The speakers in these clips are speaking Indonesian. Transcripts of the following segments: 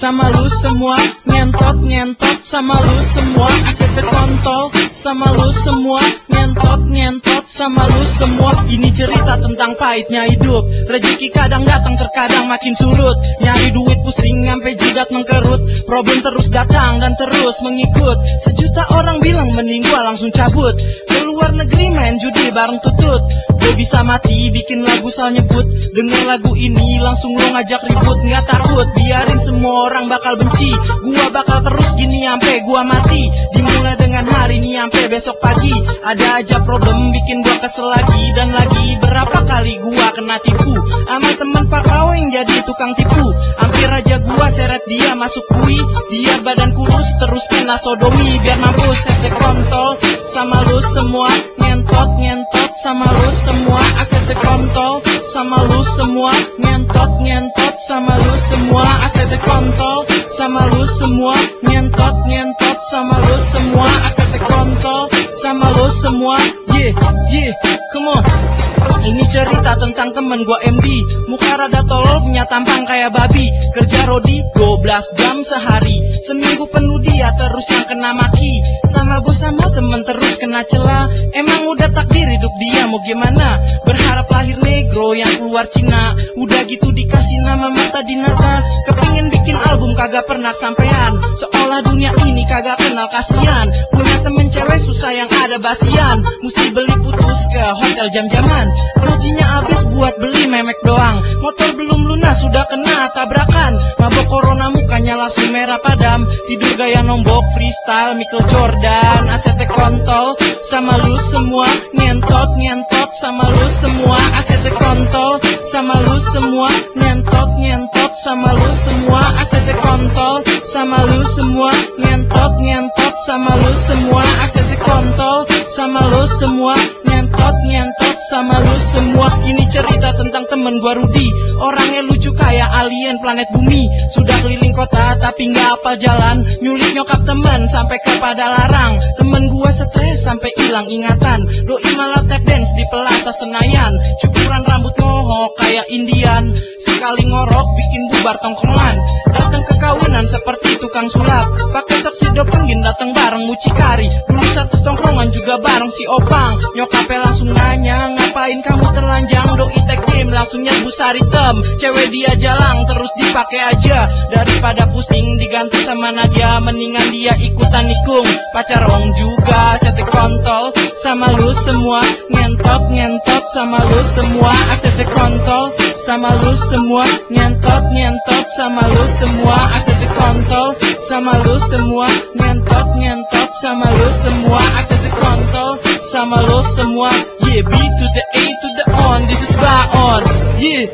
sama lu semua. Ngentot sama lu semua. Aset terkontol sama lu semua. Ngentot sama lu semua. Ini cerita tentang pahitnya hidup. Rezeki kadang datang terkadang makin surut. Nyari duit pusing sampai jidat mengkerut. Problem terus datang dan terus mengikut. Sejuta orang bilang mending gua langsung cabut. Keluar negeri main judi bareng tutut. Gue bisa mati bikin lagu soal nyebut. Denger lagu ini langsung lo ngajak ribut. Nggak takut biarin semua orang bakal benci. Gua bakal terus gini sampai gua mati. Dimulai dengan hari ini sampai besok pagi. Ada aja problem bikin gua kesel lagi dan lagi. Berapa kali gua kena tipu sama temen pakau yang jadi tukang tipu. Hampir aja gua seret dia masuk bui. Dia badan kurus terus kena sodomi. Biar mampus sete kontol sama lu semua. Ngentot sama lu semua. Aset kontol sama lu semua. Ngentot sama lu semua. Aset kontol sama lu semua. Ngentot sama lu semua. Aset kontol sama lu semua. Yeah, come on. Ini cerita tentang temen gua MD. Muka rada tolol punya tampang kayak babi. Kerja rodi 12 jam sehari. Seminggu penuh dia terus yang kena maki. Sama bos sama temen terus kena celah. Emang udah takdir hidup dia mau gimana. Berharap lahir negro yang keluar Cina. Udah gitu dikasih nama Mata Dinata. Kepingin bikin album kagak pernah sampean. Seolah dunia ini kagak kenal kasihan. Punya temen cewek susah yang ada basian. Mesti beli putus ke hotel jam-jaman. Gajinya habis buat beli memek doang. Motor belum lunas sudah kena tabrakan. Mabok corona mukanya langsung merah padam. Tidur gaya nombok freestyle Michael Jordan. Asetnya kontol sama lu semua. Ngentot sama lu semua. Asetnya kontol sama lu semua. Ngentot sama lu semua. Asetnya kontol sama lu semua. Ngentot sama lu semua. Asetnya kontol sama lu semua. Ngentot sama lu semua. Ini cerita tentang temen gua Rudi. Orangnya lucu kayak alien planet bumi. Sudah keliling kota tapi nggak hafal jalan. Nyulik nyokap temen sampai ke Padalarang. Temen gua stres sampai hilang ingatan. Doi malah tap dance di Plaza Senayan. Cukuran rambut mohok kayak Indian. Sekali ngorok bikin bubar tongkrongan. Datang ke kawinan seperti tukang sulap. Pakai tuxedo penggin datang bareng mucikari. Dulu satu tongkrongan juga bareng si Opang. Nyokapnya langsung nanya, ngapain kamu telanjang? Doi tag team langsung nyerbu saritem. Cewek dia jalang terus dipakai aja. Daripada pusing diganti sama Nadia, mendingan dia ikutan nikung. Pacarong juga sete kontol sama lu semua. Ngentot sama lu semua. Asete kontol sama lu semua. Ngentot sama lu semua. Asete kontol sama lu semua. Ngentot sama lu semua. Asete kontol sama lu semua. Yeah, B to the A to the on. This is Baon. Yeah.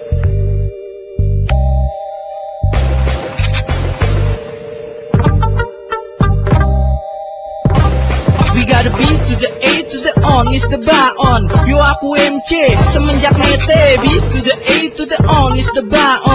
Got a B to the A to the on, is the Baon. Yo aku MC semenjak nete. B to the A to the on, is the Baon.